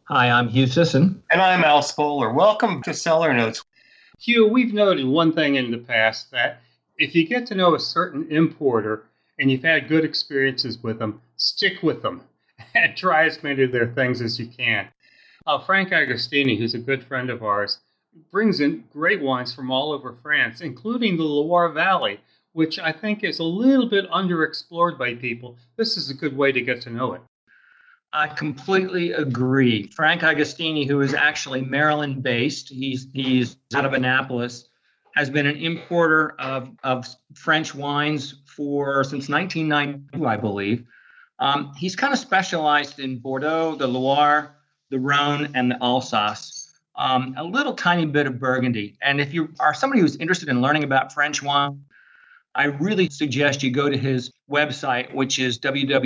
Hi, I'm Hugh Sisson. And I'm Al Spoler. Welcome to Cellar Notes. Hugh, we've noted one thing in the past, that if you get to know a certain importer and you've had good experiences with them, stick with them and try as many of their things as you can. Frank Agostini, who's a good friend of ours, brings in great wines from all over France, including the Loire Valley, which I think is a little bit underexplored by people. This is a good way to get to know it. I completely agree. Frank Agostini, who is actually Maryland-based, he's out of Annapolis, has been an importer of French wines since 1992, I believe. He's kind of specialized in Bordeaux, the Loire, the Rhone, and the Alsace. A little tiny bit of Burgundy. And if you are somebody who's interested in learning about French wine, I really suggest you go to his website, which is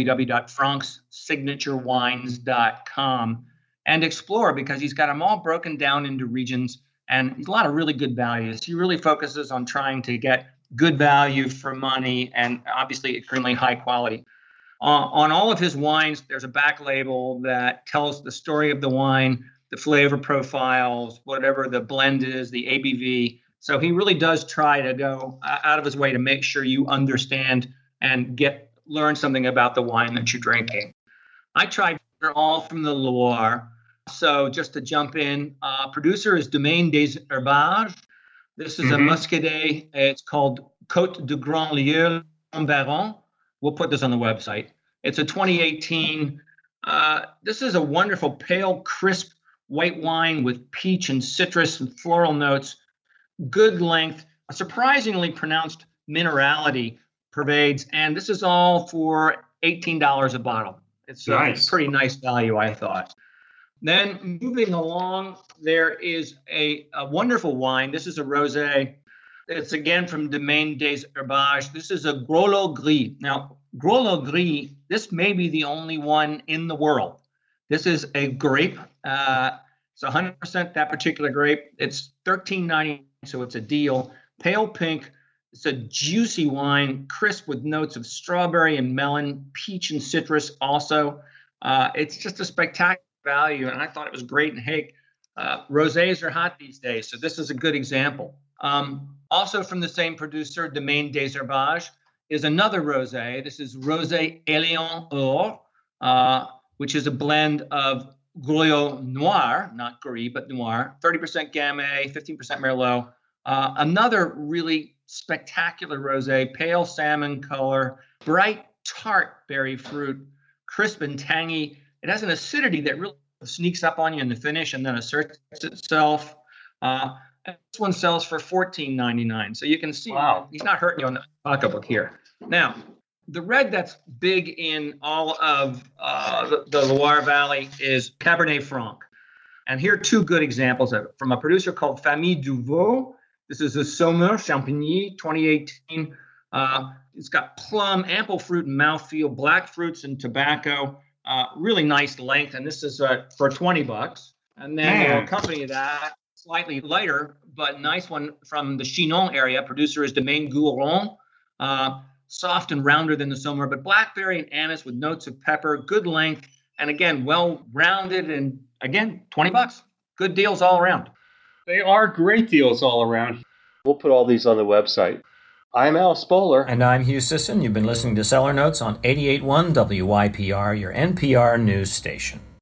www.frankssignaturewines.com, and explore, because he's got them all broken down into regions and a lot of really good values. He really focuses on trying to get good value for money and obviously extremely high quality. On all of his wines, there's a back label that tells the story of the wine, the flavor profiles, whatever the blend is, the ABV. So he really does try to go out of his way to make sure you understand and learn something about the wine that you're drinking. I tried all from the Loire. So just to jump in, producer is Domaine des Herbages. This is a Muscadet. It's called Côte de Grand Lieu Baron. We'll put this on the website. It's a 2018. This is a wonderful, pale, crisp white wine with peach and citrus and floral notes. Good length, a surprisingly pronounced minerality pervades, and this is all for $18 a bottle. It's nice. A pretty nice value, I thought. Then moving along, there is a wonderful wine. This is a rosé. It's again from Domaine des Herbages. This is a Grolot Gris. Now, Grolot Gris, this may be the only one in the world. This is a grape. It's 100% that particular grape. It's $13.99. So it's a deal. Pale pink. It's a juicy wine, crisp with notes of strawberry and melon, peach and citrus also. It's just a spectacular value, and I thought it was great. And hey, rosés are hot these days, so this is a good example. Also from the same producer, Domaine des Herbages, is another rosé. This is Rosé Éléon Or, which is a blend of Goya Noir, not Gris, but Noir, 30% Gamay, 15% Merlot. Another really spectacular rosé, pale salmon color, bright, tart berry fruit, crisp and tangy. It has an acidity that really sneaks up on you in the finish and then asserts itself. This one sells for $14.99. So you can see He's not hurting you on the pocketbook here. Now, the red that's big in all of the Loire Valley is Cabernet Franc. And here are two good examples of it. From a producer called Famille Duvaux. This is a Saumur Champigny 2018. It's got plum, ample fruit and mouthfeel, black fruits and tobacco. Really nice length. And this is for $20. And then to accompany that, slightly lighter, but nice one from the Chinon area. Producer is Domaine Guéron. Soft and rounder than the Saumur, but blackberry and anise with notes of pepper, good length, and again, well-rounded, and again, $20. Good deals all around. They are great deals all around. We'll put all these on the website. I'm Al Spoler. And I'm Hugh Sisson. You've been listening to Cellar Notes on 88.1 WYPR, your NPR news station.